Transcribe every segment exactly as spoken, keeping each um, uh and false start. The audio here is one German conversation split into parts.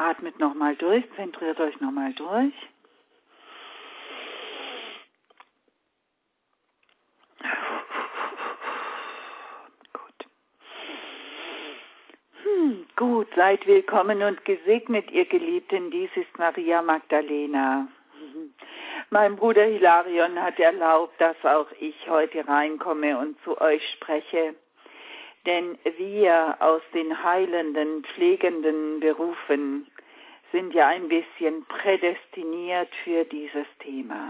atmet nochmal durch, zentriert euch nochmal durch. Gut. Hm, gut, seid willkommen und gesegnet, ihr Geliebten. Dies ist Maria Magdalena. Mein Bruder Hilarion hat erlaubt, dass auch ich heute reinkomme und zu euch spreche. Denn wir aus den heilenden, pflegenden Berufen sind ja ein bisschen prädestiniert für dieses Thema.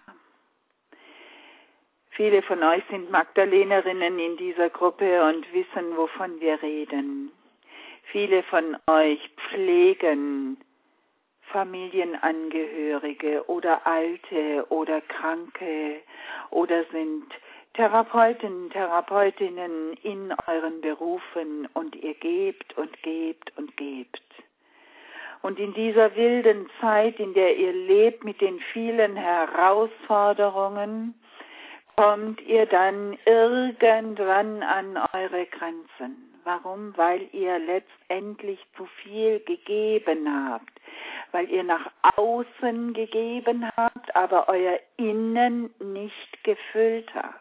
Viele von euch sind Magdalenerinnen in dieser Gruppe und wissen, wovon wir reden. Viele von euch pflegen Familienangehörige oder Alte oder Kranke oder sind Therapeuten, Therapeutinnen in euren Berufen und ihr gebt und gebt und gebt. Und in dieser wilden Zeit, in der ihr lebt mit den vielen Herausforderungen, kommt ihr dann irgendwann an eure Grenzen. Warum? Weil ihr letztendlich zu viel gegeben habt. Weil ihr nach außen gegeben habt, aber euer Innen nicht gefüllt habt.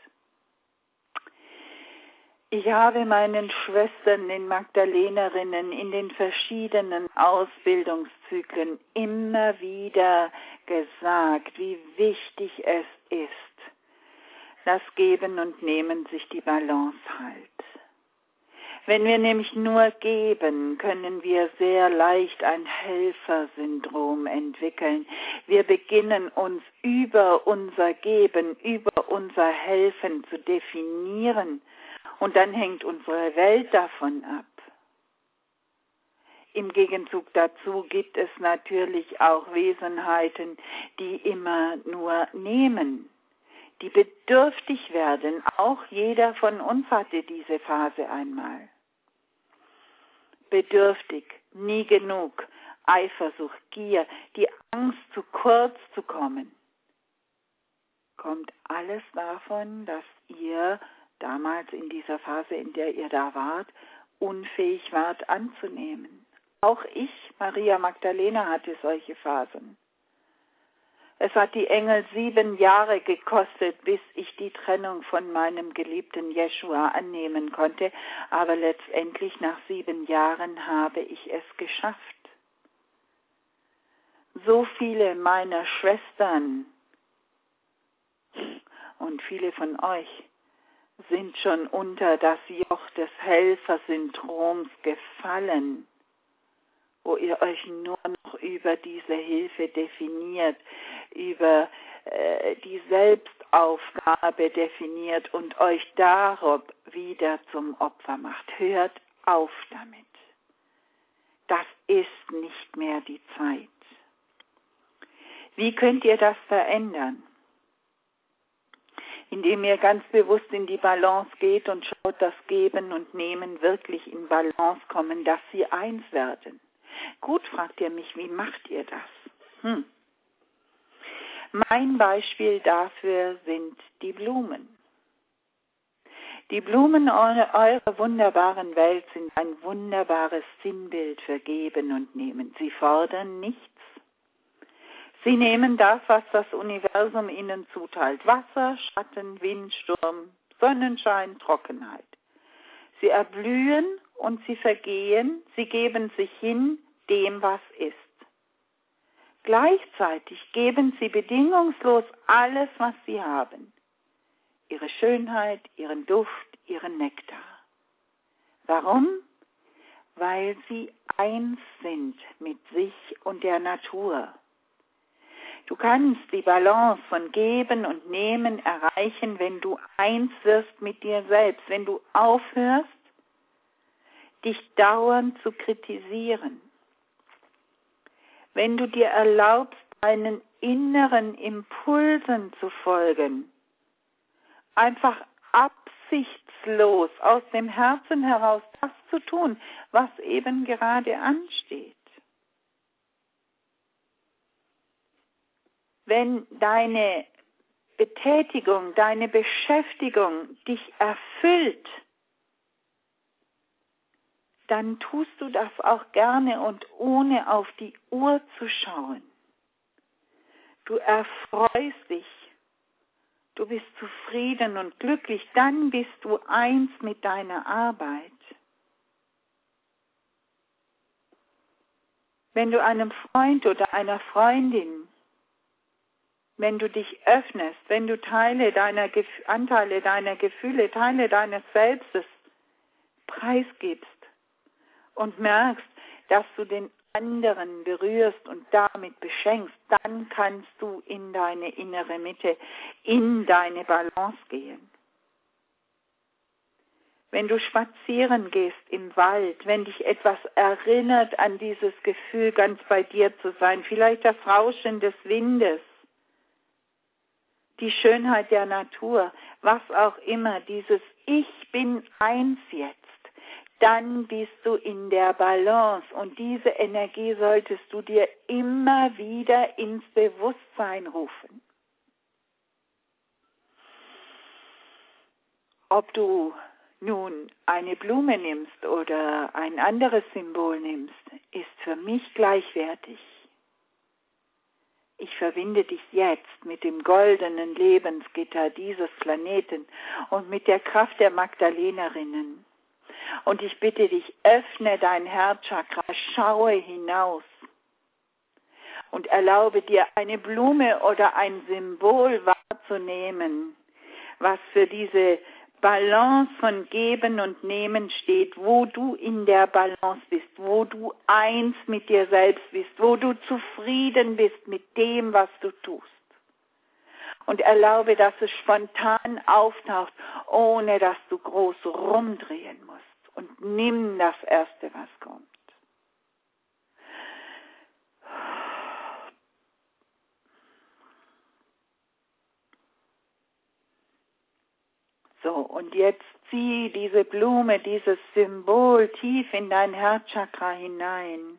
Ich habe meinen Schwestern, den Magdalenerinnen, in den verschiedenen Ausbildungszyklen immer wieder gesagt, wie wichtig es ist, dass Geben und Nehmen sich die Balance hält. Wenn wir nämlich nur geben, können wir sehr leicht ein Helfersyndrom entwickeln. Wir beginnen uns über unser Geben, über unser Helfen zu definieren und dann hängt unsere Welt davon ab. Im Gegenzug dazu gibt es natürlich auch Wesenheiten, die immer nur nehmen, die bedürftig werden. Auch jeder von uns hatte diese Phase einmal. Bedürftig, nie genug, Eifersucht, Gier, die Angst, zu kurz zu kommen. Kommt alles davon, dass ihr damals in dieser Phase, in der ihr da wart, unfähig wart anzunehmen. Auch ich, Maria Magdalena, hatte solche Phasen. Es hat die Engel sieben Jahre gekostet, bis ich die Trennung von meinem geliebten Jeschua annehmen konnte, aber letztendlich nach sieben Jahren habe ich es geschafft. So viele meiner Schwestern und viele von euch sind schon unter das Joch des Helfersyndroms gefallen, wo ihr euch nur noch über diese Hilfe definiert, über äh, die Selbstaufgabe definiert und euch darauf wieder zum Opfer macht. Hört auf damit. Das ist nicht mehr die Zeit. Wie könnt ihr das verändern? Indem ihr ganz bewusst in die Balance geht und schaut, dass Geben und Nehmen wirklich in Balance kommen, dass sie eins werden. Gut, fragt ihr mich, wie macht ihr das? Hm. Mein Beispiel dafür sind die Blumen. Die Blumen eurer wunderbaren Welt sind ein wunderbares Sinnbild für Geben und Nehmen. Sie fordern nichts. Sie nehmen das, was das Universum ihnen zuteilt. Wasser, Schatten, Wind, Sturm, Sonnenschein, Trockenheit. Sie erblühen und sie vergehen, sie geben sich hin dem, was ist. Gleichzeitig geben sie bedingungslos alles, was sie haben. Ihre Schönheit, ihren Duft, ihren Nektar. Warum? Weil sie eins sind mit sich und der Natur. Du kannst die Balance von Geben und Nehmen erreichen, wenn du eins wirst mit dir selbst, wenn du aufhörst, dich dauernd zu kritisieren. Wenn du dir erlaubst, deinen inneren Impulsen zu folgen, einfach absichtslos aus dem Herzen heraus das zu tun, was eben gerade ansteht. Wenn deine Betätigung, deine Beschäftigung dich erfüllt, dann tust du das auch gerne und ohne auf die Uhr zu schauen. Du erfreust dich, du bist zufrieden und glücklich, dann bist du eins mit deiner Arbeit. Wenn du einem Freund oder einer Freundin, wenn du dich öffnest, wenn du Teile deiner Gef- Anteile deiner Gefühle, Teile deines Selbstes preisgibst und merkst, dass du den anderen berührst und damit beschenkst, dann kannst du in deine innere Mitte, in deine Balance gehen. Wenn du spazieren gehst im Wald, wenn dich etwas erinnert an dieses Gefühl, ganz bei dir zu sein, vielleicht das Rauschen des Windes, die Schönheit der Natur, was auch immer, dieses Ich bin eins jetzt, dann bist du in der Balance und diese Energie solltest du dir immer wieder ins Bewusstsein rufen. Ob du nun eine Blume nimmst oder ein anderes Symbol nimmst, ist für mich gleichwertig. Ich verbinde dich jetzt mit dem goldenen Lebensgitter dieses Planeten und mit der Kraft der Magdalenerinnen. Und ich bitte dich, öffne dein Herzchakra, schaue hinaus und erlaube dir, eine Blume oder ein Symbol wahrzunehmen, was für diese Balance von Geben und Nehmen steht, wo du in der Balance bist, wo du eins mit dir selbst bist, wo du zufrieden bist mit dem, was du tust. Und erlaube, dass es spontan auftaucht, ohne dass du groß rumdrehen musst. Und nimm das Erste, was kommt. So, und jetzt zieh diese Blume, dieses Symbol tief in dein Herzchakra hinein.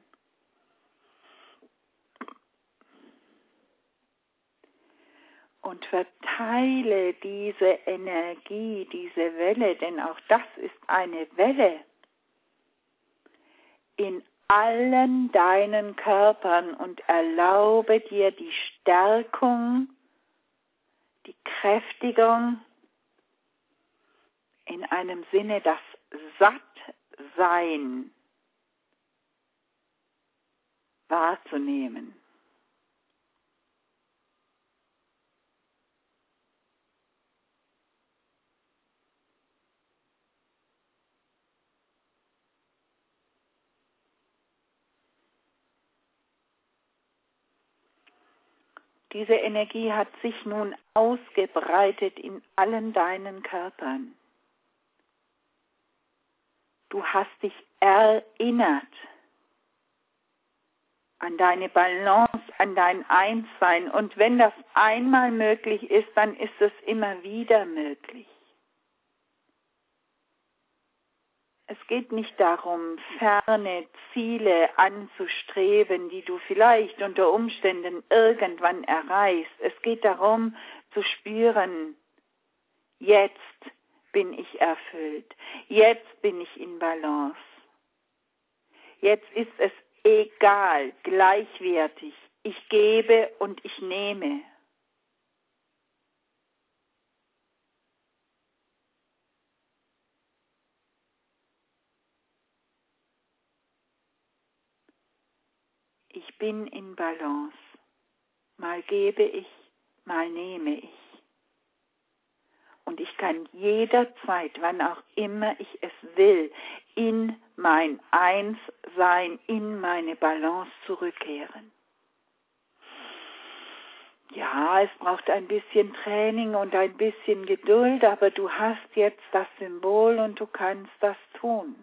Und verteile diese Energie, diese Welle, denn auch das ist eine Welle, in allen deinen Körpern und erlaube dir die Stärkung, die Kräftigung, in einem Sinne das Sattsein wahrzunehmen. Diese Energie hat sich nun ausgebreitet in allen deinen Körpern. Du hast dich erinnert an deine Balance, an dein Einssein. Und wenn das einmal möglich ist, dann ist es immer wieder möglich. Es geht nicht darum, ferne Ziele anzustreben, die du vielleicht unter Umständen irgendwann erreichst. Es geht darum, zu spüren, jetzt bin ich erfüllt, jetzt bin ich in Balance. Jetzt ist es egal, gleichwertig. Ich gebe und ich nehme. Ich bin in Balance. Mal gebe ich, mal nehme ich. Und ich kann jederzeit, wann auch immer ich es will, in mein Einssein, in meine Balance zurückkehren. Ja, es braucht ein bisschen Training und ein bisschen Geduld, aber du hast jetzt das Symbol und du kannst das tun.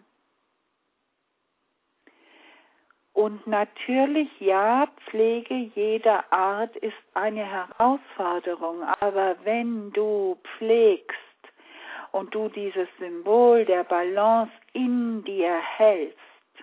Und natürlich, ja, Pflege jeder Art ist eine Herausforderung, aber wenn du pflegst und du dieses Symbol der Balance in dir hältst,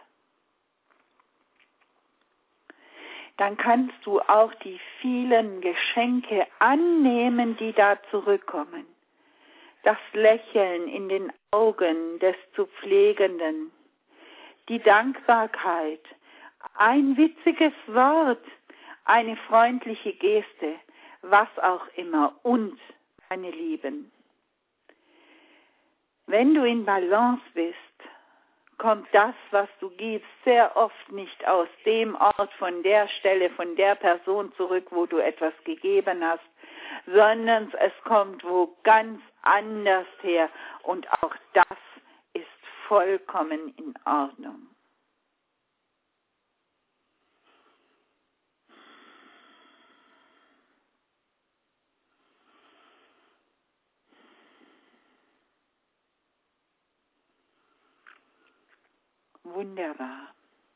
dann kannst du auch die vielen Geschenke annehmen, die da zurückkommen. Das Lächeln in den Augen des zu Pflegenden, die Dankbarkeit, ein witziges Wort, eine freundliche Geste, was auch immer. Und, meine Lieben, wenn du in Balance bist, kommt das, was du gibst, sehr oft nicht aus dem Ort, von der Stelle, von der Person zurück, wo du etwas gegeben hast, sondern es kommt wo ganz anders her. Und auch das ist vollkommen in Ordnung. Wunderbar.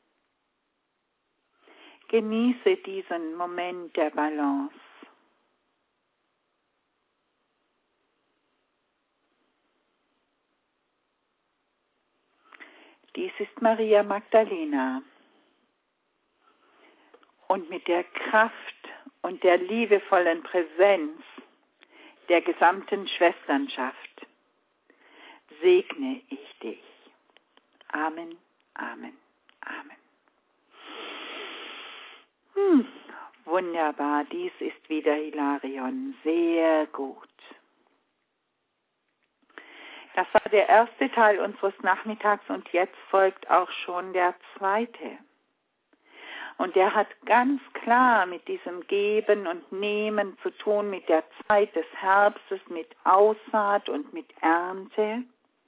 Genieße diesen Moment der Balance. Dies ist Maria Magdalena. Und mit der Kraft und der liebevollen Präsenz der gesamten Schwesternschaft segne ich dich. Amen, Amen, Amen. Hm, wunderbar, dies ist wieder Hilarion. Sehr gut. Das war der erste Teil unseres Nachmittags und jetzt folgt auch schon der zweite. Und der hat ganz klar mit diesem Geben und Nehmen zu tun, mit der Zeit des Herbstes, mit Aussaat und mit Ernte.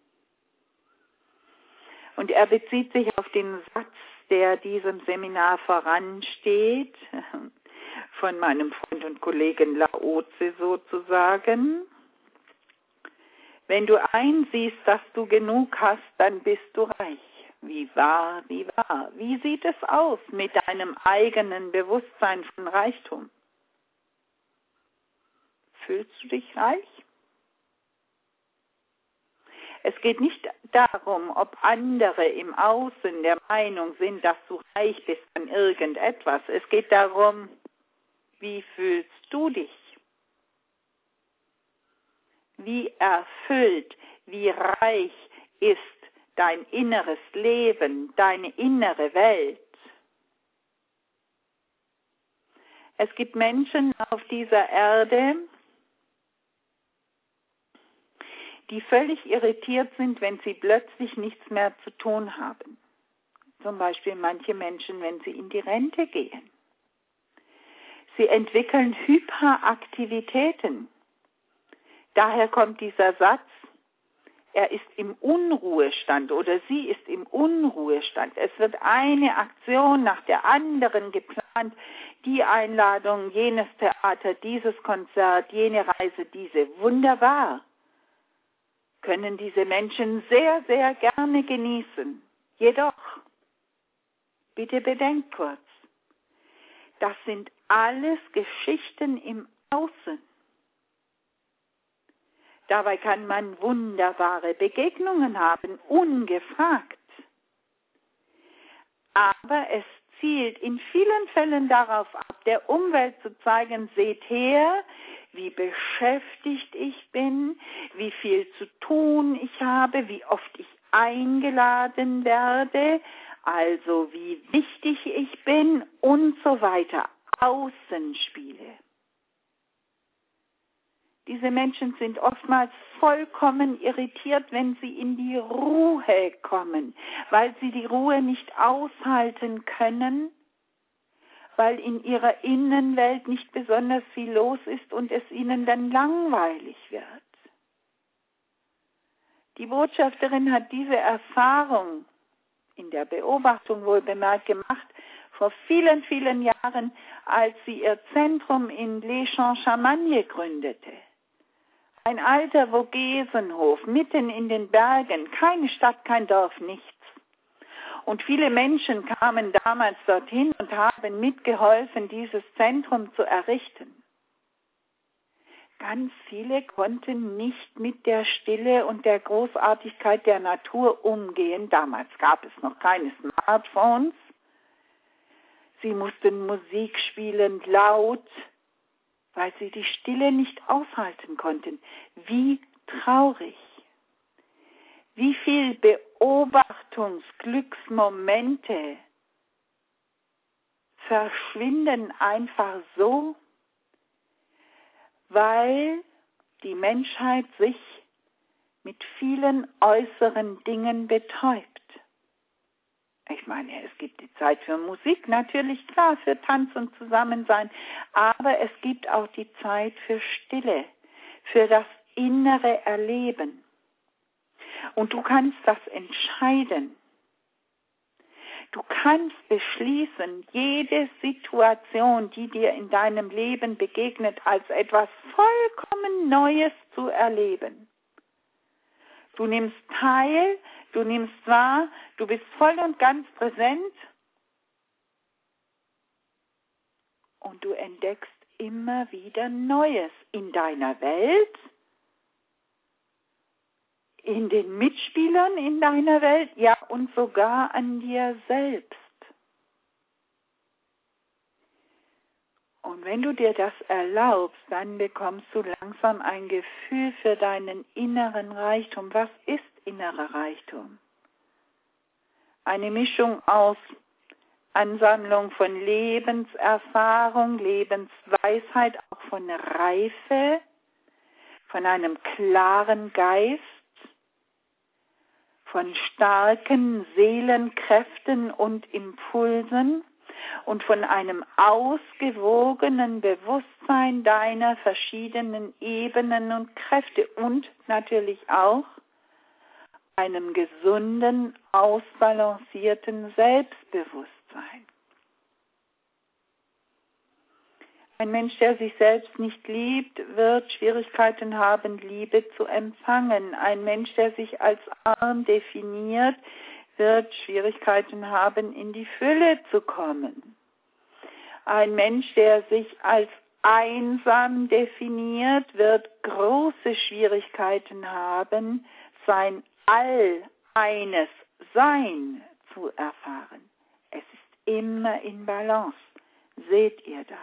Und er bezieht sich auf den Satz, der diesem Seminar voransteht, von meinem Freund und Kollegen Laozi sozusagen. Wenn du einsiehst, dass du genug hast, dann bist du reich. Wie wahr, wie wahr. Wie sieht es aus mit deinem eigenen Bewusstsein von Reichtum? Fühlst du dich reich? Es geht nicht darum, ob andere im Außen der Meinung sind, dass du reich bist an irgendetwas. Es geht darum, wie fühlst du dich? Wie erfüllt, wie reich ist dein inneres Leben, deine innere Welt? Es gibt Menschen auf dieser Erde, die völlig irritiert sind, wenn sie plötzlich nichts mehr zu tun haben. Zum Beispiel manche Menschen, wenn sie in die Rente gehen. Sie entwickeln Hyperaktivitäten. Daher kommt dieser Satz, er ist im Unruhestand oder sie ist im Unruhestand. Es wird eine Aktion nach der anderen geplant, die Einladung, jenes Theater, dieses Konzert, jene Reise, diese. Wunderbar. Können diese Menschen sehr, sehr gerne genießen. Jedoch, bitte bedenkt kurz, das sind alles Geschichten im Außen. Dabei kann man wunderbare Begegnungen haben, ungefragt. Aber es zielt in vielen Fällen darauf ab, der Umwelt zu zeigen, seht her, wie beschäftigt ich bin, wie viel zu tun ich habe, wie oft ich eingeladen werde, also wie wichtig ich bin und so weiter. Außenspiele. Diese Menschen sind oftmals vollkommen irritiert, wenn sie in die Ruhe kommen, weil sie die Ruhe nicht aushalten können, weil in ihrer Innenwelt nicht besonders viel los ist und es ihnen dann langweilig wird. Die Botschafterin hat diese Erfahrung in der Beobachtung wohl bemerkt gemacht, vor vielen, vielen Jahren, als sie ihr Zentrum in Les Champs-Chamagne gründete. Ein alter Vogesenhof, mitten in den Bergen, keine Stadt, kein Dorf, nichts. Und viele Menschen kamen damals dorthin und haben mitgeholfen, dieses Zentrum zu errichten. Ganz viele konnten nicht mit der Stille und der Großartigkeit der Natur umgehen. Damals gab es noch keine Smartphones. Sie mussten Musik spielen, laut, weil sie die Stille nicht aushalten konnten. Wie traurig. Wie viel Beobachtung Erleuchtungsglücksmomente verschwinden einfach so, weil die Menschheit sich mit vielen äußeren Dingen betäubt. Ich meine, es gibt die Zeit für Musik, natürlich klar, für Tanz und Zusammensein, aber es gibt auch die Zeit für Stille, für das innere Erleben. Und du kannst das entscheiden. Du kannst beschließen, jede Situation, die dir in deinem Leben begegnet, als etwas vollkommen Neues zu erleben. Du nimmst teil, du nimmst wahr, du bist voll und ganz präsent und du entdeckst immer wieder Neues in deiner Welt, in den Mitspielern in deiner Welt, ja und sogar an dir selbst. Und wenn du dir das erlaubst, dann bekommst du langsam ein Gefühl für deinen inneren Reichtum. Was ist innerer Reichtum? Eine Mischung aus Ansammlung von Lebenserfahrung, Lebensweisheit, auch von Reife, von einem klaren Geist, von starken Seelenkräften und Impulsen und von einem ausgewogenen Bewusstsein deiner verschiedenen Ebenen und Kräfte und natürlich auch einem gesunden, ausbalancierten Selbstbewusstsein. Ein Mensch, der sich selbst nicht liebt, wird Schwierigkeiten haben, Liebe zu empfangen. Ein Mensch, der sich als arm definiert, wird Schwierigkeiten haben, in die Fülle zu kommen. Ein Mensch, der sich als einsam definiert, wird große Schwierigkeiten haben, sein all-eines Sein zu erfahren. Es ist immer in Balance. Seht ihr das?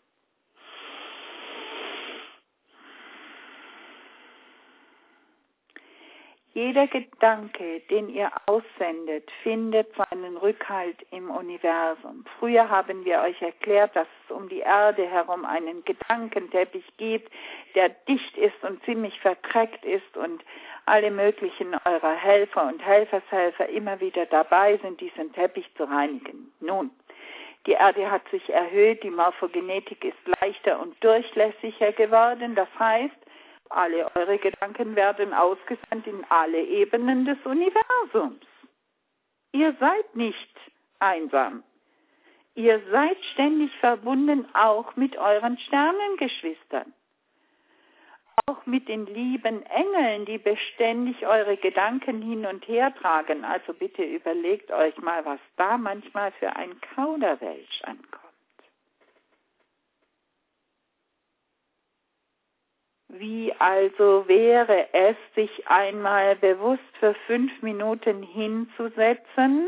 Jeder Gedanke, den ihr aussendet, findet seinen Rückhalt im Universum. Früher haben wir euch erklärt, dass es um die Erde herum einen Gedankenteppich gibt, der dicht ist und ziemlich verdreckt ist und alle möglichen eurer Helfer und Helfershelfer immer wieder dabei sind, diesen Teppich zu reinigen. Nun, die Erde hat sich erhöht, die Morphogenetik ist leichter und durchlässiger geworden, das heißt, alle eure Gedanken werden ausgesandt in alle Ebenen des Universums. Ihr seid nicht einsam. Ihr seid ständig verbunden, auch mit euren Sternengeschwistern. Auch mit den lieben Engeln, die beständig eure Gedanken hin und her tragen. Also bitte überlegt euch mal, was da manchmal für ein Kauderwelsch ankommt. Wie also wäre es, sich einmal bewusst für fünf Minuten hinzusetzen,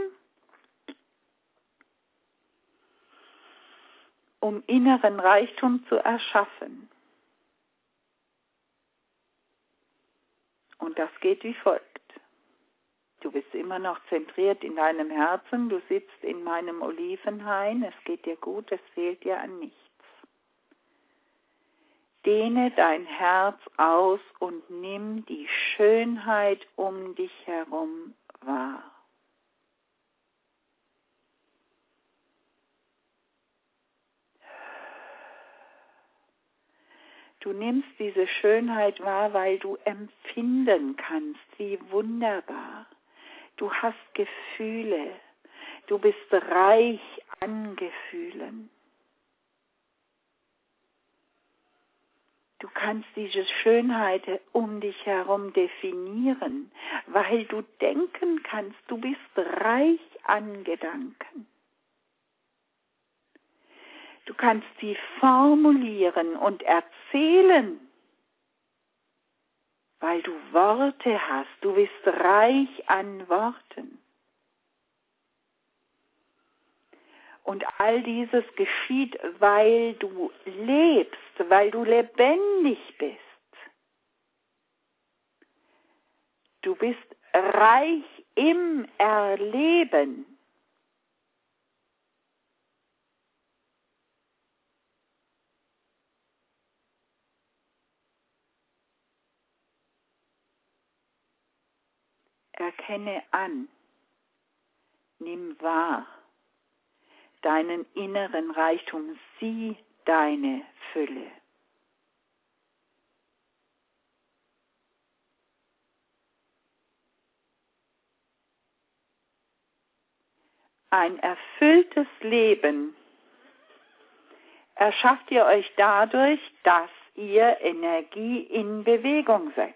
um inneren Reichtum zu erschaffen? Und das geht wie folgt. Du bist immer noch zentriert in deinem Herzen, du sitzt in meinem Olivenhain, es geht dir gut, es fehlt dir an nichts. Dehne dein Herz aus und nimm die Schönheit um dich herum wahr. Du nimmst diese Schönheit wahr, weil du empfinden kannst, wie wunderbar. Du hast Gefühle, du bist reich an Gefühlen. Du kannst diese Schönheit um dich herum definieren, weil du denken kannst, du bist reich an Gedanken. Du kannst sie formulieren und erzählen, weil du Worte hast. Du bist reich an Worten. Und all dieses geschieht, weil du lebst, weil du lebendig bist. Du bist reich im Erleben erkenne an, nimm wahr deinen inneren Reichtum, sieh deine Fülle. Ein erfülltes Leben erschafft ihr euch dadurch, dass ihr Energie in Bewegung setzt.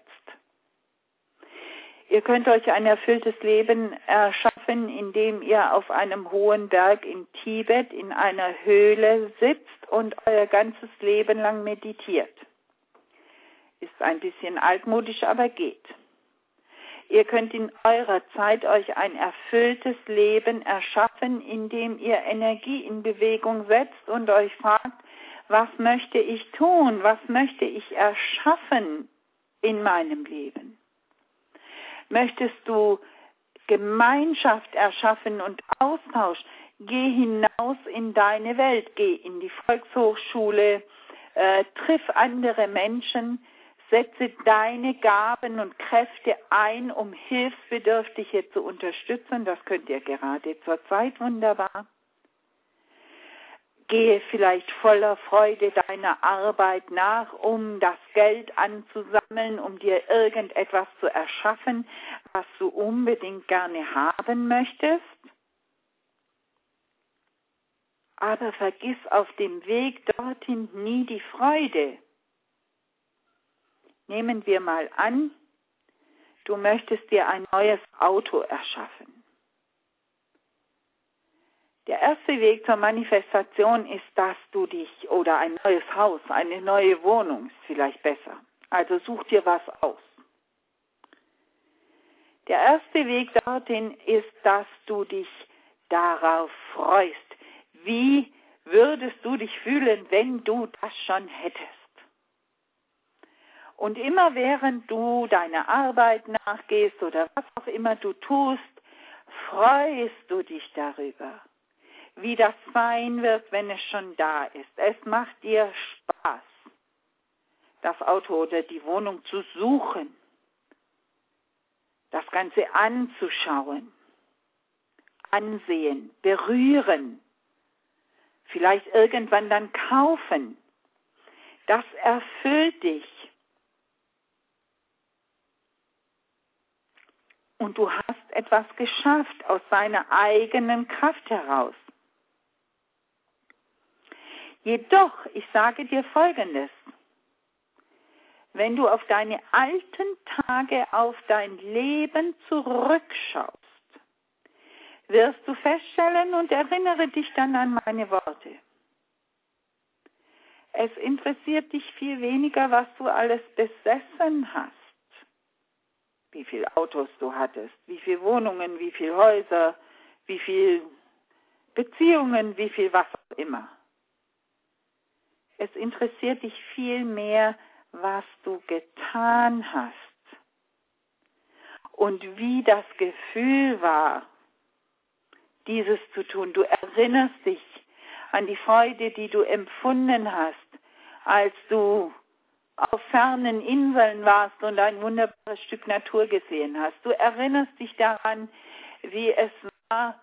Ihr könnt euch ein erfülltes Leben erschaffen, indem ihr auf einem hohen Berg in Tibet in einer Höhle sitzt und euer ganzes Leben lang meditiert. Ist ein bisschen altmodisch, aber geht. Ihr könnt in eurer Zeit euch ein erfülltes Leben erschaffen, indem ihr Energie in Bewegung setzt und euch fragt, was möchte ich tun, was möchte ich erschaffen in meinem Leben? Möchtest du Gemeinschaft erschaffen und Austausch? Geh hinaus in deine Welt, geh in die Volkshochschule, äh, triff andere Menschen, setze deine Gaben und Kräfte ein, um Hilfsbedürftige zu unterstützen. Das könnt ihr gerade zur Zeit wunderbar. Gehe vielleicht voller Freude deiner Arbeit nach, um das Geld anzusammeln, um dir irgendetwas zu erschaffen, was du unbedingt gerne haben möchtest. Aber vergiss auf dem Weg dorthin nie die Freude. Nehmen wir mal an, du möchtest dir ein neues Auto erschaffen. Der erste Weg zur Manifestation ist, dass du dich, oder ein neues Haus, eine neue Wohnung ist vielleicht besser. Also such dir was aus. Der erste Weg dorthin ist, dass du dich darauf freust. Wie würdest du dich fühlen, wenn du das schon hättest? Und immer während du deiner Arbeit nachgehst oder was auch immer du tust, freust du dich darüber, wie das sein wird, wenn es schon da ist. Es macht dir Spaß, das Auto oder die Wohnung zu suchen, das Ganze anzuschauen, ansehen, berühren, vielleicht irgendwann dann kaufen. Das erfüllt dich. Und du hast etwas geschafft aus deiner eigenen Kraft heraus. Jedoch, ich sage dir Folgendes, wenn du auf deine alten Tage, auf dein Leben zurückschaust, wirst du feststellen und erinnere dich dann an meine Worte. Es interessiert dich viel weniger, was du alles besessen hast, wie viele Autos du hattest, wie viele Wohnungen, wie viele Häuser, wie viele Beziehungen, wie viel was auch immer. Es interessiert dich viel mehr, was du getan hast und wie das Gefühl war, dieses zu tun. Du erinnerst dich an die Freude, die du empfunden hast, als du auf fernen Inseln warst und ein wunderbares Stück Natur gesehen hast. Du erinnerst dich daran, wie es war,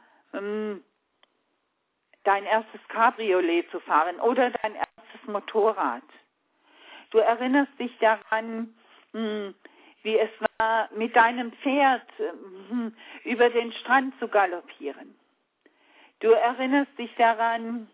dein erstes Cabriolet zu fahren oder dein erstes Motorrad. Du erinnerst dich daran, wie es war, mit deinem Pferd über den Strand zu galoppieren. Du erinnerst dich daran,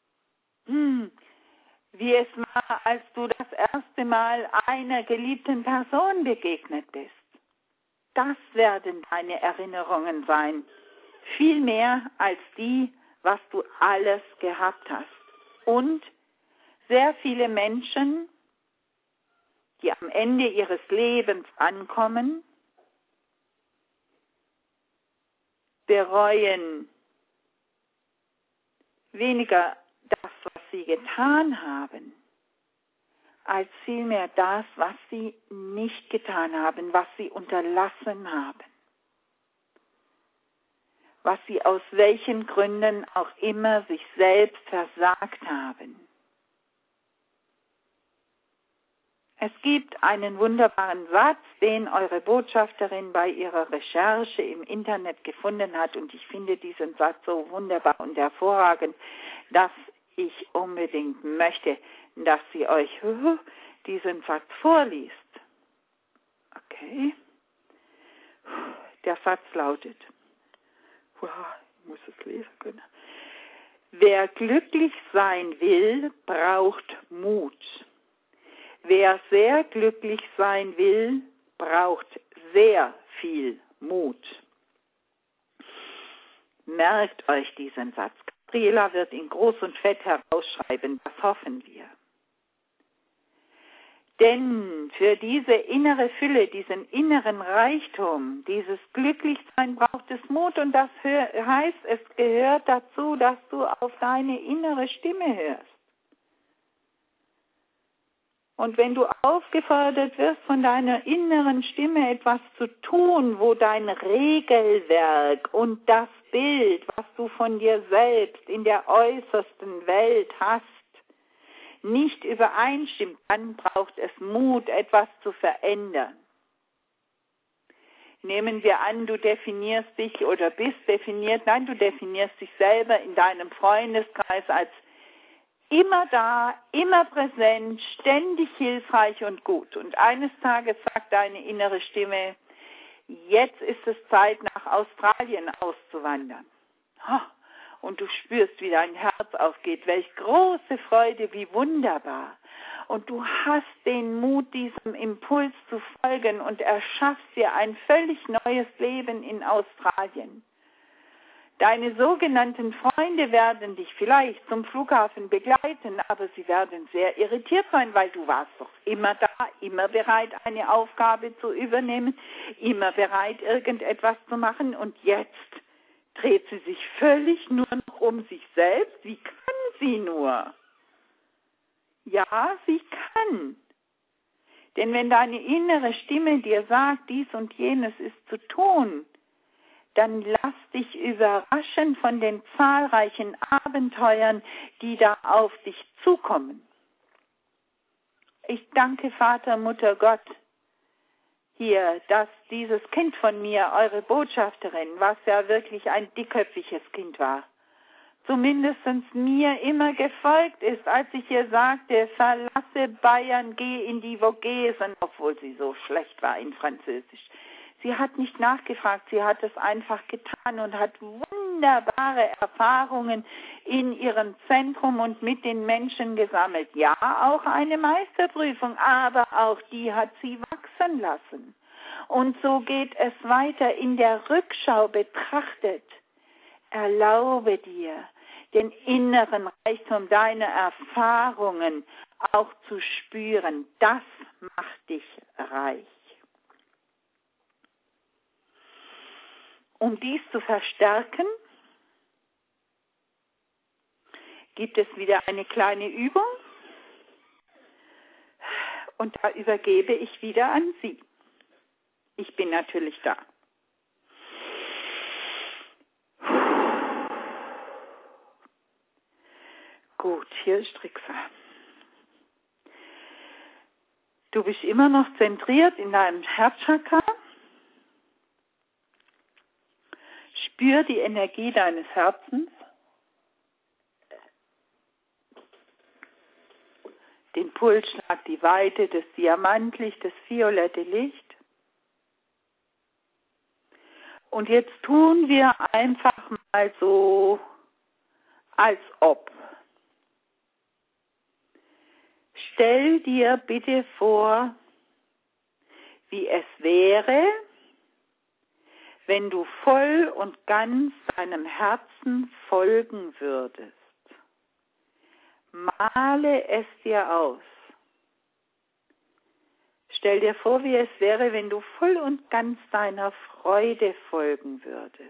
wie es war, als du das erste Mal einer geliebten Person begegnet bist. Das werden deine Erinnerungen sein, viel mehr als die, was du alles gehabt hast. Und sehr viele Menschen, die am Ende ihres Lebens ankommen, bereuen weniger das, was sie getan haben, als vielmehr das, was sie nicht getan haben, was sie unterlassen haben. was sie aus welchen Gründen auch immer sich selbst versagt haben. Es gibt einen wunderbaren Satz, den eure Botschafterin bei ihrer Recherche im Internet gefunden hat, und ich finde diesen Satz so wunderbar und hervorragend, dass ich unbedingt möchte, dass sie euch diesen Satz vorliest. Okay. Der Satz lautet, ich muss es lesen können. Wer glücklich sein will, braucht Mut. Wer sehr glücklich sein will, braucht sehr viel Mut. Merkt euch diesen Satz. Gabriela wird ihn groß und fett herausschreiben, das hoffen wir. Denn für diese innere Fülle, diesen inneren Reichtum, dieses Glücklichsein braucht es Mut, und das heißt, es gehört dazu, dass du auf deine innere Stimme hörst. Und wenn du aufgefordert wirst, von deiner inneren Stimme etwas zu tun, wo dein Regelwerk und das Bild, was du von dir selbst in der äußersten Welt hast, nicht übereinstimmt, dann braucht es Mut, etwas zu verändern. Nehmen wir an, du definierst dich oder bist definiert, nein, du definierst dich selber in deinem Freundeskreis als immer da, immer präsent, ständig hilfreich und gut. Und eines Tages sagt deine innere Stimme, jetzt ist es Zeit, nach Australien auszuwandern. Und du spürst, wie dein Herz aufgeht. Welch große Freude, wie wunderbar. Und du hast den Mut, diesem Impuls zu folgen und erschaffst dir ein völlig neues Leben in Australien. Deine sogenannten Freunde werden dich vielleicht zum Flughafen begleiten, aber sie werden sehr irritiert sein, weil du warst doch immer da, immer bereit, eine Aufgabe zu übernehmen, immer bereit, irgendetwas zu machen, und jetzt dreht sie sich völlig nur noch um sich selbst. Wie kann sie nur? Ja, sie kann. Denn wenn deine innere Stimme dir sagt, dies und jenes ist zu tun, dann lass dich überraschen von den zahlreichen Abenteuern, die da auf dich zukommen. Ich danke Vater, Mutter, Gott, hier, dass dieses Kind von mir, eure Botschafterin, was ja wirklich ein dickköpfiges Kind war, zumindest mir immer gefolgt ist, als ich ihr sagte, verlasse Bayern, geh in die Vogesen, obwohl sie so schlecht war in Französisch. Sie hat nicht nachgefragt, sie hat es einfach getan und hat wunderbare Erfahrungen in ihrem Zentrum und mit den Menschen gesammelt. Ja, auch eine Meisterprüfung, aber auch die hat sie wachsen lassen. Und so geht es weiter in der Rückschau betrachtet. Erlaube dir, den inneren Reichtum deiner Erfahrungen auch zu spüren. Das macht dich reich. Um dies zu verstärken, gibt es wieder eine kleine Übung, und da übergebe ich wieder an Sie. Ich bin natürlich da. Gut, hier ist Strixa. Du bist immer noch zentriert in deinem Herzchakra. Spür die Energie deines Herzens, den Pulsschlag, die Weite, das Diamantlicht, das violette Licht. Und jetzt tun wir einfach mal so, als ob. Stell dir bitte vor, wie es wäre, wenn du voll und ganz deinem Herzen folgen würdest. Male es dir aus. Stell dir vor, wie es wäre, wenn du voll und ganz deiner Freude folgen würdest.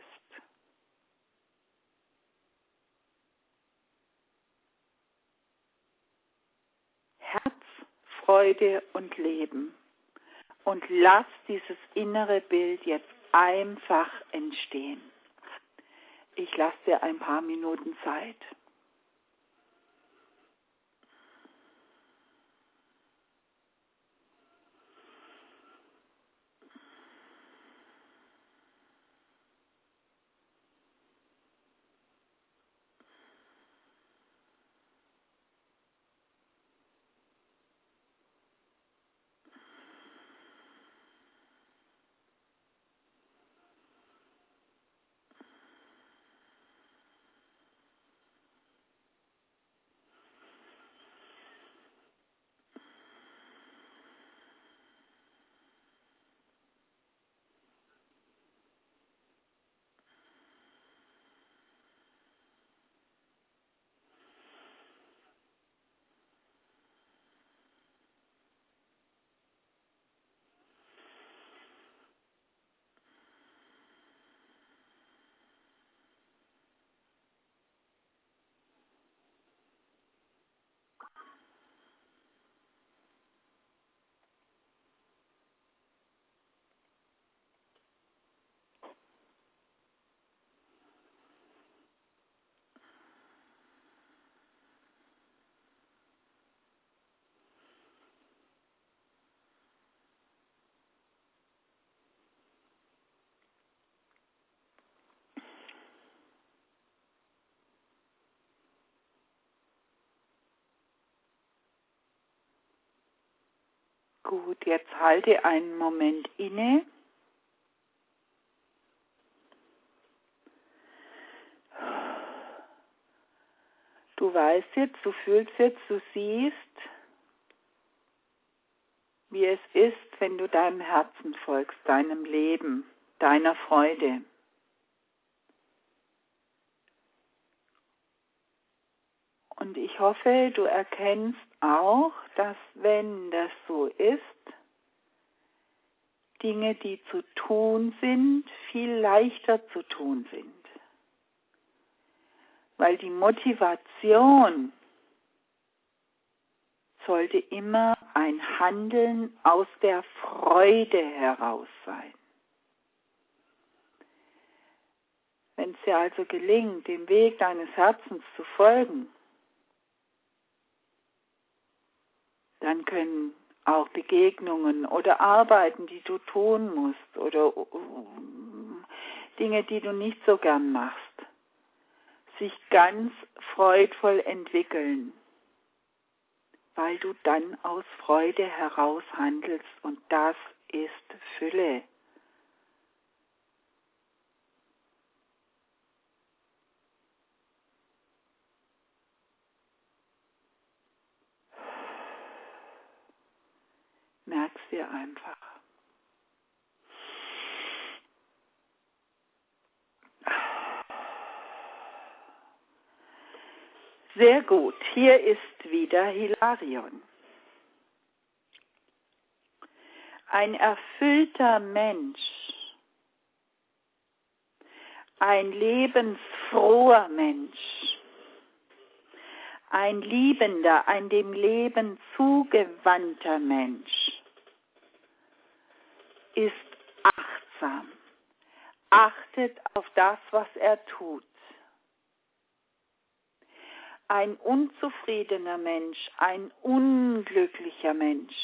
Herz, Freude und Leben. Und lass dieses innere Bild jetzt einfach entstehen. Ich lasse dir ein paar Minuten Zeit. Gut, jetzt halte einen Moment inne. Du weißt jetzt, du fühlst jetzt, du siehst, wie es ist, wenn du deinem Herzen folgst, deinem Leben, deiner Freude. Und ich hoffe, du erkennst auch, dass wenn das so ist, Dinge, die zu tun sind, viel leichter zu tun sind. Weil die Motivation sollte immer ein Handeln aus der Freude heraus sein. Wenn es dir also gelingt, dem Weg deines Herzens zu folgen, dann können auch Begegnungen oder Arbeiten, die du tun musst oder Dinge, die du nicht so gern machst, sich ganz freudvoll entwickeln, weil du dann aus Freude heraus handelst und das ist Fülle. Merk's dir einfach. Sehr gut, hier ist wieder Hilarion. Ein erfüllter Mensch, ein lebensfroher Mensch, ein liebender, ein dem Leben zugewandter Mensch ist achtsam, achtet auf das, was er tut. Ein unzufriedener Mensch, ein unglücklicher Mensch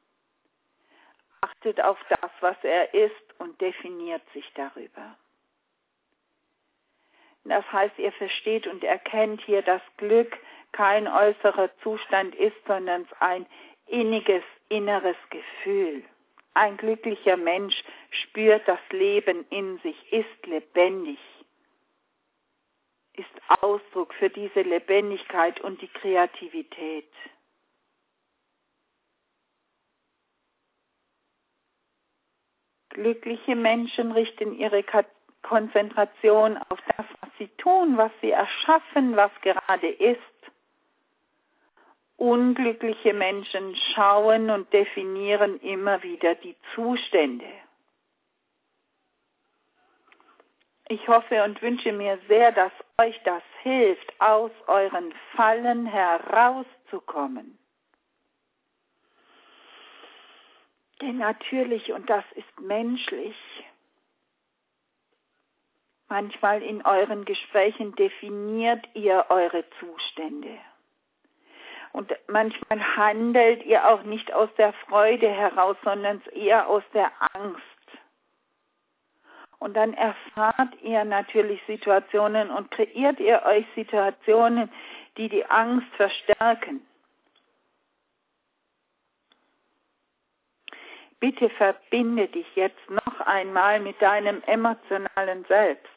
achtet auf das, was er ist und definiert sich darüber. Das heißt, ihr versteht und erkennt hier, dass Glück kein äußerer Zustand ist, sondern ein inniges, inneres Gefühl. Ein glücklicher Mensch spürt das Leben in sich, ist lebendig, ist Ausdruck für diese Lebendigkeit und die Kreativität. Glückliche Menschen richten ihre Konzentration auf das, was sie tun, was sie erschaffen, was gerade ist. Unglückliche Menschen schauen und definieren immer wieder die Zustände. Ich hoffe und wünsche mir sehr, dass euch das hilft, aus euren Fallen herauszukommen. Denn natürlich, und das ist menschlich, Manchmal in euren Gesprächen definiert ihr eure Zustände. Und manchmal handelt ihr auch nicht aus der Freude heraus, sondern eher aus der Angst. Und dann erfahrt ihr natürlich Situationen und kreiert ihr euch Situationen, die die Angst verstärken. Bitte verbinde dich jetzt noch einmal mit deinem emotionalen Selbst.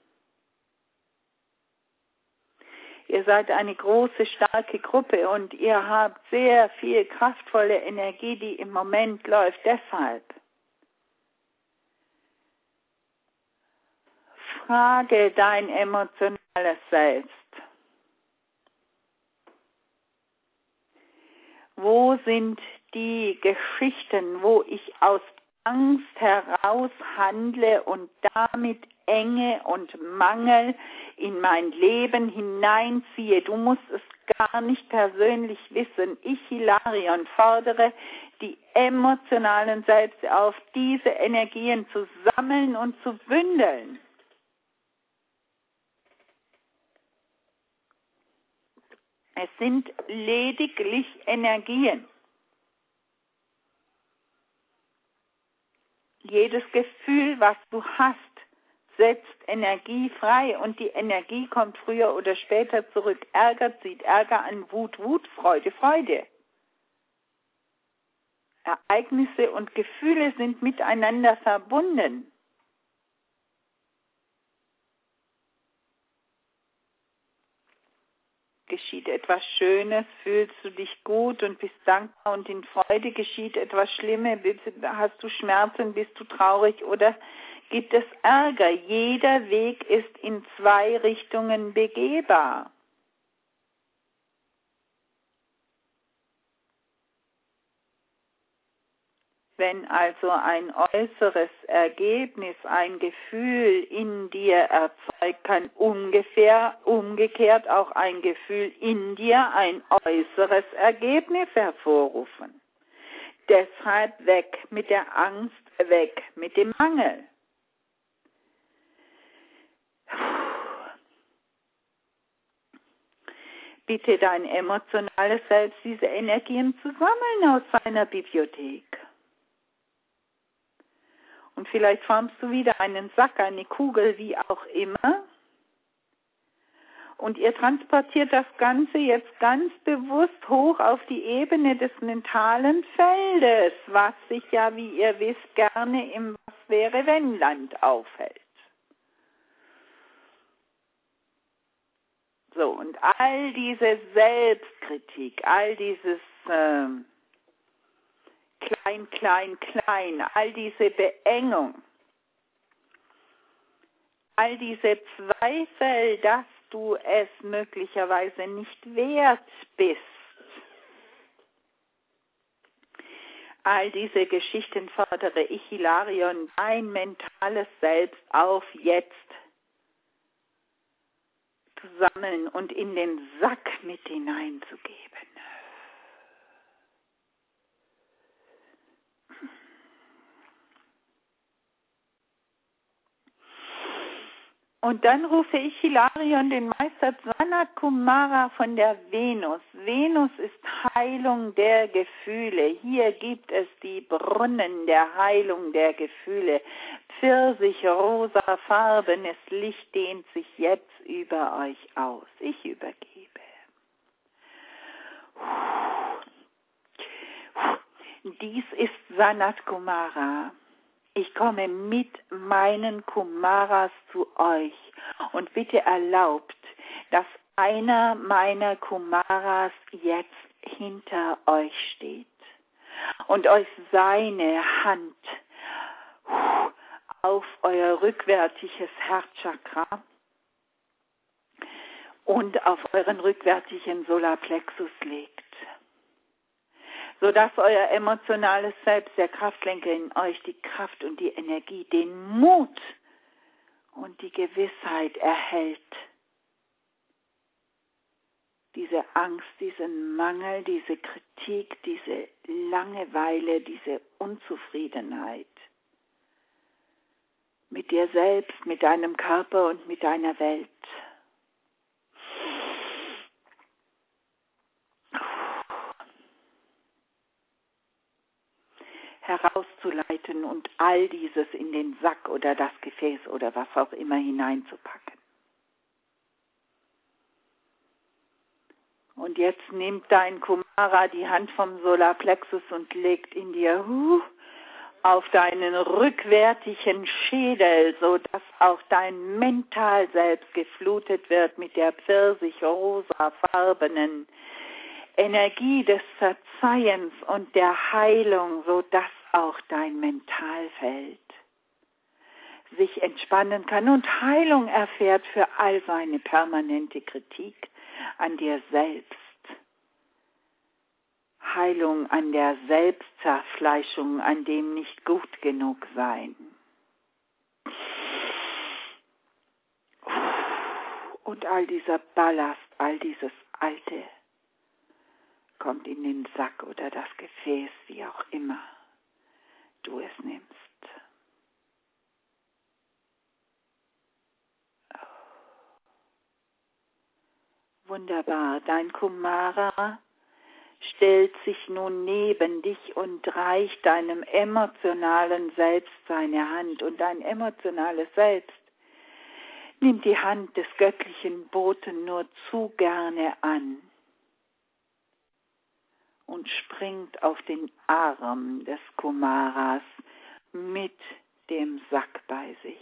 Ihr seid eine große, starke Gruppe und ihr habt sehr viel kraftvolle Energie, die im Moment läuft. Deshalb frage dein emotionales Selbst. Wo sind die Geschichten, wo ich aus Angst heraus handle und damit Enge und Mangel in mein Leben hineinziehe? Du musst es gar nicht persönlich wissen. Ich, Hilarion, fordere die emotionalen Selbst auf, diese Energien zu sammeln und zu bündeln. Es sind lediglich Energien. Jedes Gefühl, was du hast, setzt Energie frei und die Energie kommt früher oder später zurück. Ärger zieht Ärger an, Wut, Wut, Freude, Freude. Ereignisse und Gefühle sind miteinander verbunden. Geschieht etwas Schönes, fühlst du dich gut und bist dankbar und in Freude. Geschieht etwas Schlimmes, hast du Schmerzen, bist du traurig oder gibt es Ärger. Jeder Weg ist in zwei Richtungen begehbar. Wenn also ein äußeres Ergebnis, ein Gefühl in dir erzeugt, kann ungefähr umgekehrt auch ein Gefühl in dir ein äußeres Ergebnis hervorrufen. Deshalb weg mit der Angst, weg mit dem Mangel. Bitte dein emotionales Selbst, diese Energien zu sammeln aus seiner Bibliothek. Und vielleicht formst du wieder einen Sack, eine Kugel, wie auch immer. Und ihr transportiert das Ganze jetzt ganz bewusst hoch auf die Ebene des mentalen Feldes, was sich ja, wie ihr wisst, gerne im Was-wäre-wenn-Land aufhält. So, und all diese Selbstkritik, all dieses äh, Klein, klein, klein, all diese Beengung, all diese Zweifel, dass du es möglicherweise nicht wert bist. All diese Geschichten fordere ich, Hilarion, dein mentales Selbst auf, jetzt zu sammeln und in den Sack mit hineinzugeben. Und dann rufe ich Hilarion, den Meister Sanat Kumara von der Venus. Venus ist Heilung der Gefühle. Hier gibt es die Brunnen der Heilung der Gefühle. Pfirsich-rosa-farbenes Licht dehnt sich jetzt über euch aus. Ich übergebe. Dies ist Sanat Kumara. Ich komme mit meinen Kumaras zu euch und bitte erlaubt, dass einer meiner Kumaras jetzt hinter euch steht und euch seine Hand auf euer rückwärtiges Herzchakra und auf euren rückwärtigen Solarplexus legt, sodass euer emotionales Selbst, der Kraftlenker in euch, die Kraft und die Energie, den Mut und die Gewissheit erhält, diese Angst, diesen Mangel, diese Kritik, diese Langeweile, diese Unzufriedenheit mit dir selbst, mit deinem Körper und mit deiner Welt. Herauszuleiten und all dieses in den Sack oder das Gefäß oder was auch immer hineinzupacken. Und jetzt nimmt dein Kumara die Hand vom Solarplexus und legt ihn dir huh, auf deinen rückwärtigen Schädel, sodass auch dein Mental selbst geflutet wird mit der pfirsich-rosa-farbenen Energie des Verzeihens und der Heilung, sodass auch dein Mentalfeld sich entspannen kann und Heilung erfährt für all seine permanente Kritik an dir selbst. Heilung an der Selbstzerfleischung, an dem nicht gut genug sein. Und all dieser Ballast, all dieses Alte kommt in den Sack oder das Gefäß, wie auch immer du es nimmst. Wunderbar, dein Kumara stellt sich nun neben dich und reicht deinem emotionalen Selbst seine Hand. Und dein emotionales Selbst nimmt die Hand des göttlichen Boten nur zu gerne an und springt auf den Arm des Kumaras mit dem Sack bei sich.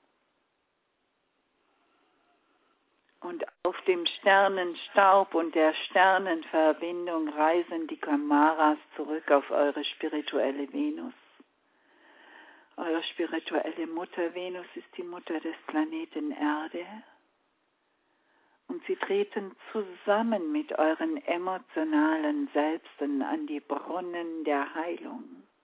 Und auf dem Sternenstaub und der Sternenverbindung reisen die Kumaras zurück auf eure spirituelle Venus. Eure spirituelle Mutter Venus ist die Mutter des Planeten Erde. Und sie treten zusammen mit euren emotionalen Selbsten an die Brunnen der Heilung.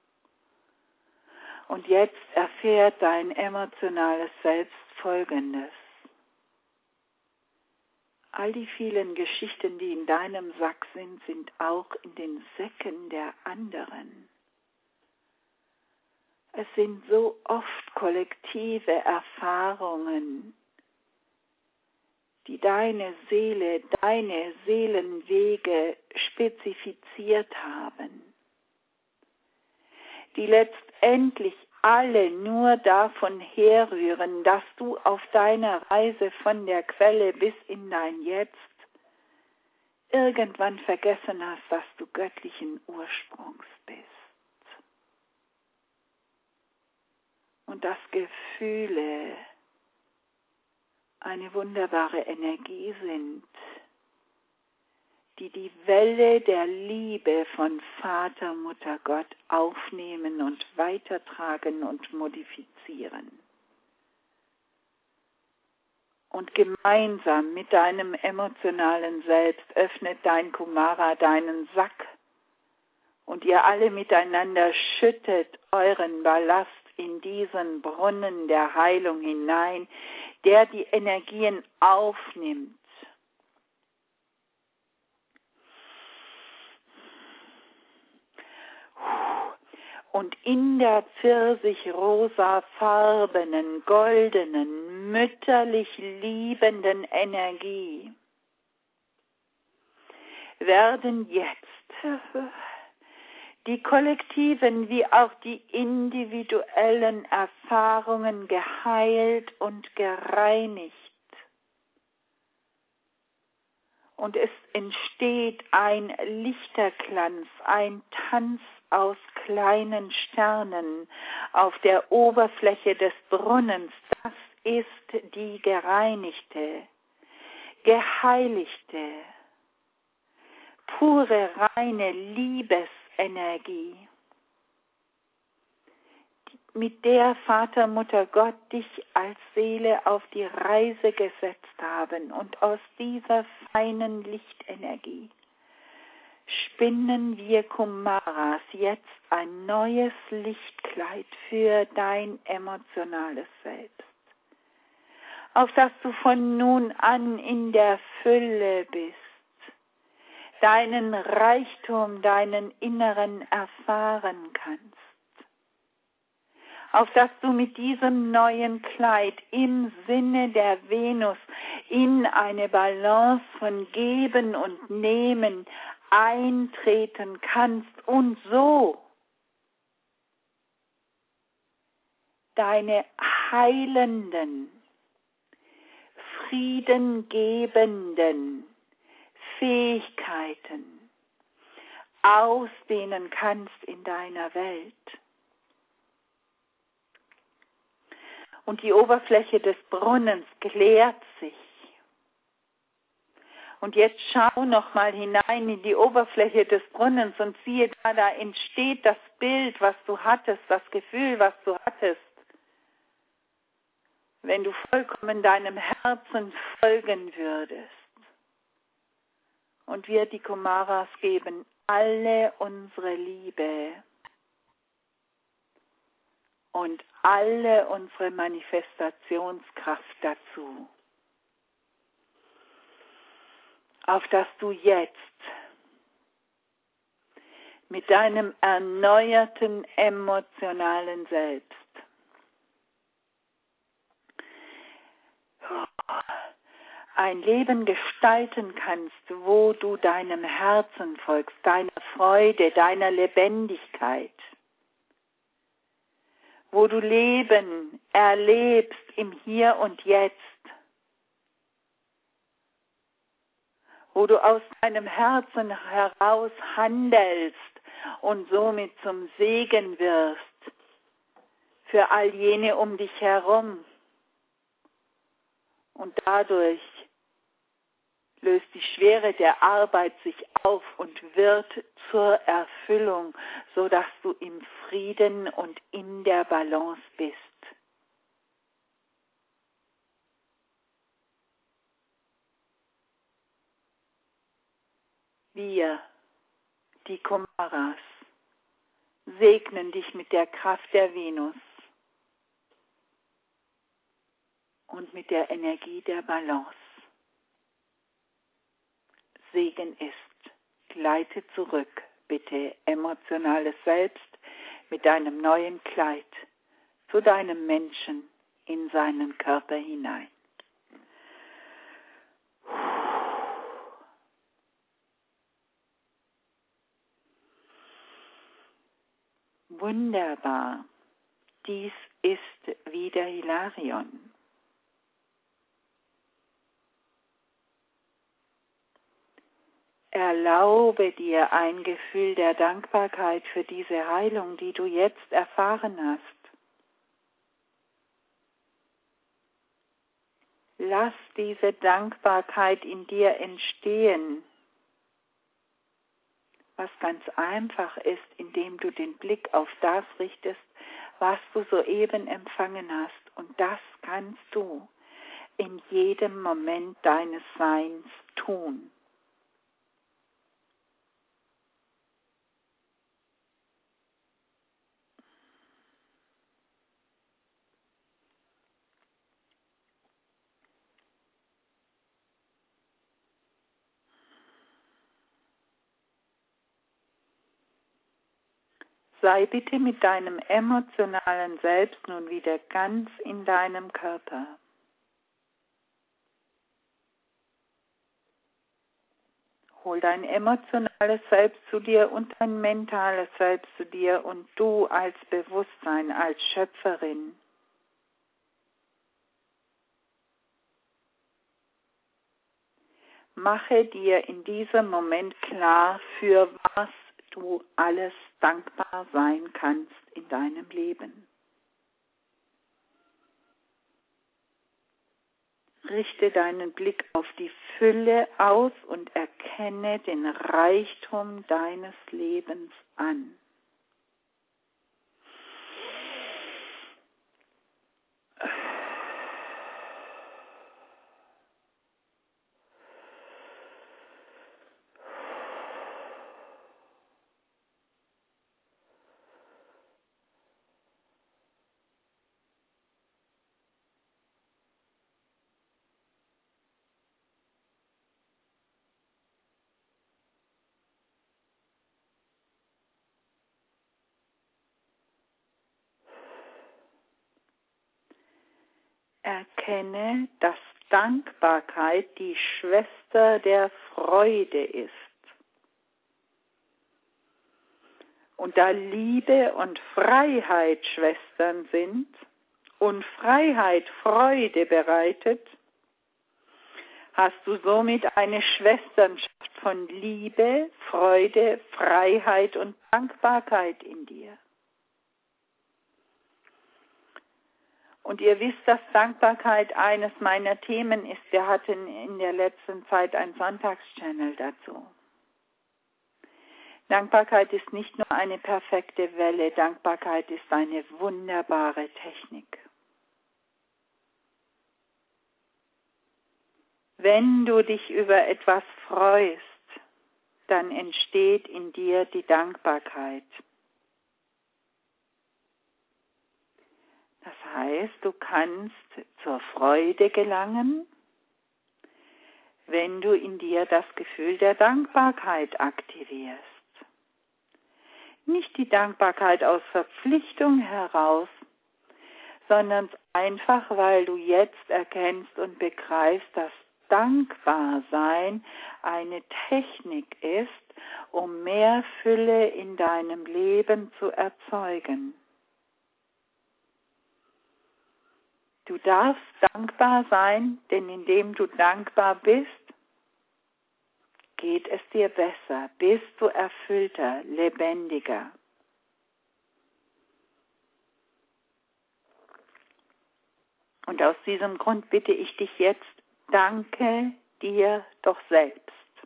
Und jetzt erfährt dein emotionales Selbst Folgendes. All die vielen Geschichten, die in deinem Sack sind, sind auch in den Säcken der anderen. Es sind so oft kollektive Erfahrungen, die deine Seele, deine Seelenwege spezifiziert haben, die letztendlich alle nur davon herrühren, dass du auf deiner Reise von der Quelle bis in dein Jetzt irgendwann vergessen hast, dass du göttlichen Ursprungs bist. Und dass Gefühle eine wunderbare Energie sind, die die Welle der Liebe von Vater, Mutter, Gott aufnehmen und weitertragen und modifizieren. Und gemeinsam mit deinem emotionalen Selbst öffnet dein Kumara deinen Sack und ihr alle miteinander schüttet euren Ballast in diesen Brunnen der Heilung hinein, der die Energien aufnimmt. Und in der pfirsich-rosa-farbenen, goldenen, mütterlich liebenden Energie werden jetzt die kollektiven wie auch die individuellen Erfahrungen geheilt und gereinigt. Und es entsteht ein Lichterglanz, ein Tanz aus kleinen Sternen auf der Oberfläche des Brunnens. Das ist die gereinigte, geheiligte, pure, reine Liebesenergie, mit der Vater, Mutter, Gott dich als Seele auf die Reise gesetzt haben. Und aus dieser feinen Lichtenergie spinnen wir Kumaras jetzt ein neues Lichtkleid für dein emotionales Selbst, auf das du von nun an in der Fülle bist, deinen Reichtum, deinen Inneren erfahren kannst, auf dass du mit diesem neuen Kleid im Sinne der Venus in eine Balance von Geben und Nehmen eintreten kannst und so deine heilenden, friedengebenden Fähigkeiten ausdehnen kannst in deiner Welt. Und die Oberfläche des Brunnens klärt sich. Und jetzt schau noch mal hinein in die Oberfläche des Brunnens und siehe da, da entsteht das Bild, was du hattest, das Gefühl, was du hattest. Wenn du vollkommen deinem Herzen folgen würdest. Und wir, die Kumaras, geben alle unsere Liebe und alle unsere Manifestationskraft dazu, auf dass du jetzt mit deinem erneuerten emotionalen Selbst ein Leben gestalten kannst, wo du deinem Herzen folgst, deiner Freude, deiner Lebendigkeit, wo du Leben erlebst im Hier und Jetzt, wo du aus deinem Herzen heraus handelst und somit zum Segen wirst für all jene um dich herum. Und dadurch löst die Schwere der Arbeit sich auf und wird zur Erfüllung, sodass du im Frieden und in der Balance bist. Wir, die Kumaras, segnen dich mit der Kraft der Venus und mit der Energie der Balance. Segen ist, gleite zurück, bitte, emotionales Selbst mit deinem neuen Kleid zu deinem Menschen in seinen Körper hinein. Wunderbar, dies ist wieder Hilarion. Erlaube dir ein Gefühl der Dankbarkeit für diese Heilung, die du jetzt erfahren hast. Lass diese Dankbarkeit in dir entstehen, was ganz einfach ist, indem du den Blick auf das richtest, was du soeben empfangen hast. Und das kannst du in jedem Moment deines Seins tun. Sei bitte mit deinem emotionalen Selbst nun wieder ganz in deinem Körper. Hol dein emotionales Selbst zu dir und dein mentales Selbst zu dir und du als Bewusstsein, als Schöpferin. Mache dir in diesem Moment klar, für was du alles dankbar sein kannst in deinem Leben. Richte deinen Blick auf die Fülle aus und erkenne den Reichtum deines Lebens an. erkenne, dass Dankbarkeit die Schwester der Freude ist. Und da Liebe und Freiheit Schwestern sind und Freiheit Freude bereitet, hast du somit eine Schwesternschaft von Liebe, Freude, Freiheit und Dankbarkeit in dir. Und ihr wisst, dass Dankbarkeit eines meiner Themen ist. Wir hatten in der letzten Zeit ein Sonntagschannel dazu. Dankbarkeit ist nicht nur eine perfekte Welle, Dankbarkeit ist eine wunderbare Technik. Wenn du dich über etwas freust, dann entsteht in dir die Dankbarkeit. Das heißt, du kannst zur Freude gelangen, wenn du in dir das Gefühl der Dankbarkeit aktivierst. Nicht die Dankbarkeit aus Verpflichtung heraus, sondern einfach, weil du jetzt erkennst und begreifst, dass Dankbarsein eine Technik ist, um mehr Fülle in deinem Leben zu erzeugen. Du darfst dankbar sein, denn indem du dankbar bist, geht es dir besser, bist du erfüllter, lebendiger. Und aus diesem Grund bitte ich dich jetzt, danke dir doch selbst.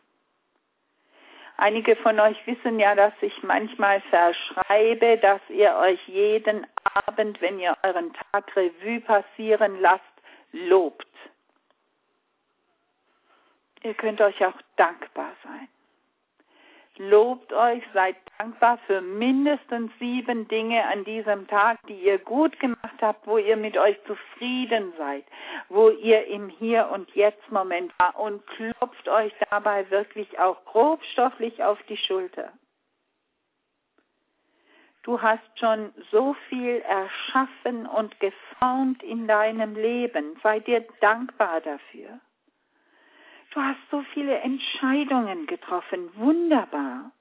Einige von euch wissen ja, dass ich manchmal verschreibe, dass ihr euch jeden Abend, wenn ihr euren Tag Revue passieren lasst, lobt. Ihr könnt euch auch dankbar sein. Lobt euch, seid dankbar für mindestens sieben Dinge an diesem Tag, die ihr gut gemacht habt, wo ihr mit euch zufrieden seid, wo ihr im Hier und Jetzt Moment war und klopft euch dabei wirklich auch grobstofflich auf die Schulter. Du hast schon so viel erschaffen und geformt in deinem Leben. Sei dir dankbar dafür. Du hast so viele Entscheidungen getroffen. Wunderbar.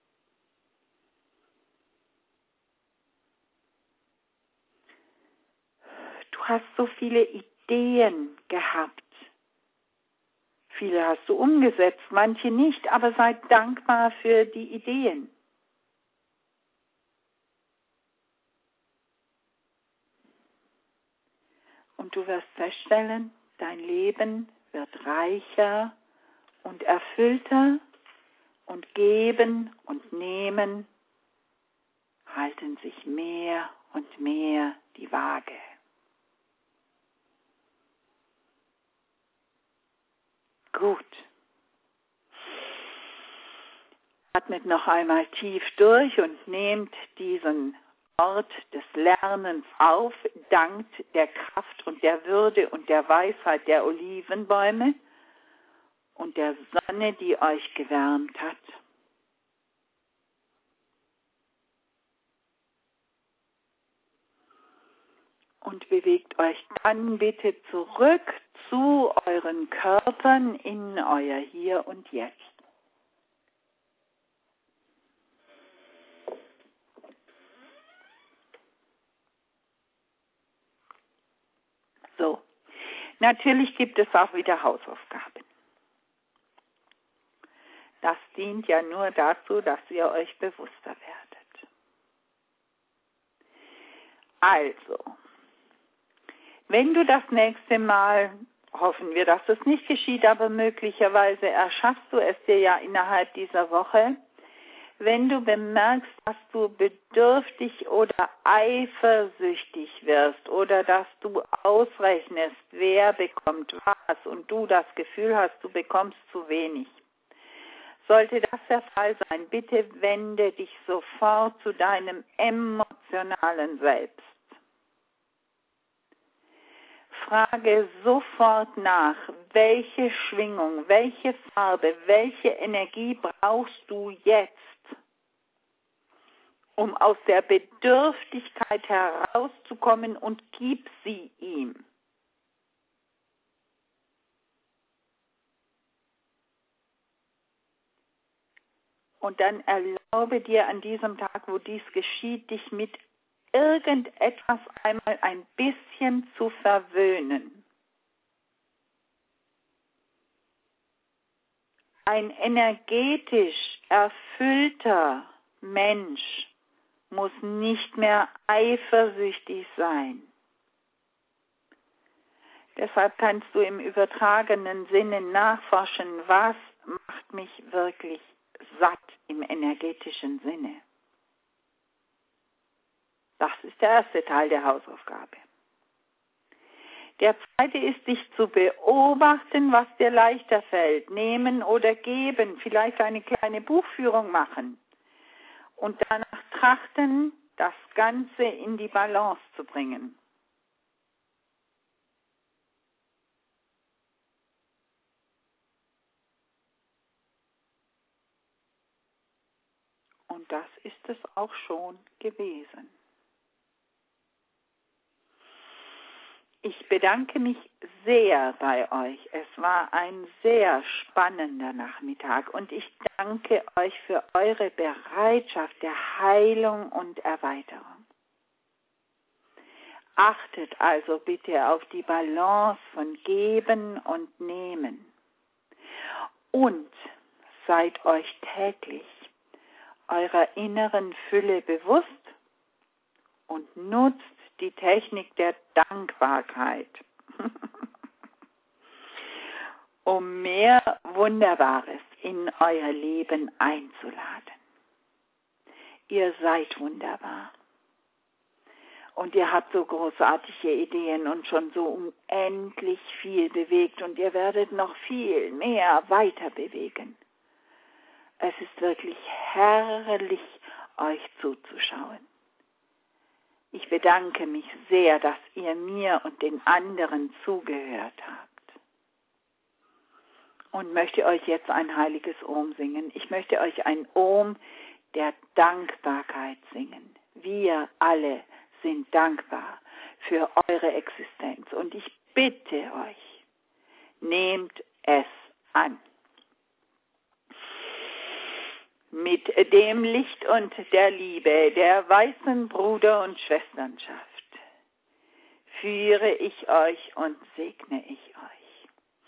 Du hast so viele Ideen gehabt. Viele hast du umgesetzt, manche nicht, aber sei dankbar für die Ideen. Und du wirst feststellen, dein Leben wird reicher und erfüllter und Geben und Nehmen halten sich mehr und mehr die Waage. Gut. Atmet noch einmal tief durch und nehmt diesen Ort des Lernens auf, dankt der Kraft und der Würde und der Weisheit der Olivenbäume und der Sonne, die euch gewärmt hat. Und bewegt euch dann bitte zurück zu euren Körpern in euer Hier und Jetzt. So, natürlich gibt es auch wieder Hausaufgaben. Das dient ja nur dazu, dass ihr euch bewusster werdet. Also, wenn du das nächste Mal, hoffen wir, dass es nicht geschieht, aber möglicherweise erschaffst du es dir ja innerhalb dieser Woche, wenn du bemerkst, dass du bedürftig oder eifersüchtig wirst oder dass du ausrechnest, wer bekommt was und du das Gefühl hast, du bekommst zu wenig. Sollte das der Fall sein, bitte wende dich sofort zu deinem emotionalen Selbst. Frage sofort nach, welche Schwingung, welche Farbe, welche Energie brauchst du jetzt, um aus der Bedürftigkeit herauszukommen, und gib sie ihm. Und dann erlaube dir an diesem Tag, wo dies geschieht, dich mit irgendetwas einmal ein bisschen zu verwöhnen. Ein energetisch erfüllter Mensch muss nicht mehr eifersüchtig sein. Deshalb kannst du im übertragenen Sinne nachforschen, was macht mich wirklich satt im energetischen Sinne. Das ist der erste Teil der Hausaufgabe. Der zweite ist, dich zu beobachten, was dir leichter fällt. Nehmen oder geben, vielleicht eine kleine Buchführung machen. Und danach trachten, das Ganze in die Balance zu bringen. Und das ist es auch schon gewesen. Ich bedanke mich sehr bei euch. Es war ein sehr spannender Nachmittag und ich danke euch für eure Bereitschaft der Heilung und Erweiterung. Achtet also bitte auf die Balance von Geben und Nehmen und seid euch täglich eurer inneren Fülle bewusst und nutzt die Technik der Dankbarkeit, um mehr Wunderbares in euer Leben einzuladen. Ihr seid wunderbar. Und ihr habt so großartige Ideen und schon so unendlich viel bewegt und ihr werdet noch viel mehr weiter bewegen. Es ist wirklich herrlich, euch zuzuschauen. Ich bedanke mich sehr, dass ihr mir und den anderen zugehört habt. Und möchte euch jetzt ein heiliges Om singen. Ich möchte euch ein Om der Dankbarkeit singen. Wir alle sind dankbar für eure Existenz. Und ich bitte euch, nehmt es an. Mit dem Licht und der Liebe, der weißen Bruder- und Schwesternschaft, führe ich euch und segne ich euch.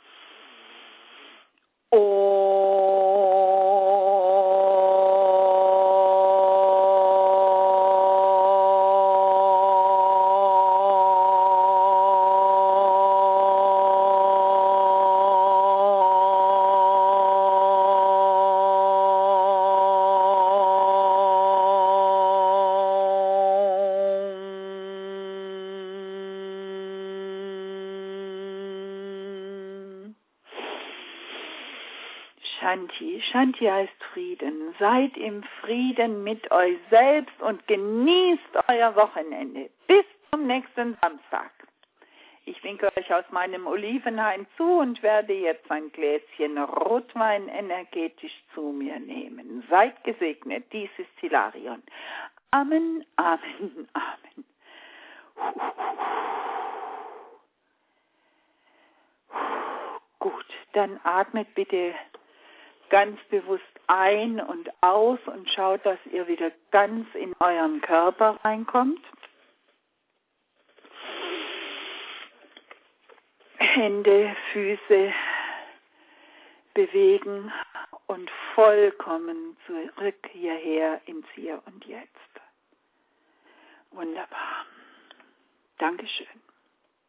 Oh. Shanti. Shanti heißt Frieden. Seid im Frieden mit euch selbst und genießt euer Wochenende. Bis zum nächsten Samstag. Ich winke euch aus meinem Olivenhain zu und werde jetzt ein Gläschen Rotwein energetisch zu mir nehmen. Seid gesegnet. Dies ist Hilarion. Amen, Amen, Amen. Gut, dann atmet bitte ganz bewusst ein und aus und schaut, dass ihr wieder ganz in euren Körper reinkommt. Hände, Füße bewegen und vollkommen zurück hierher ins Hier und Jetzt. Wunderbar. Dankeschön.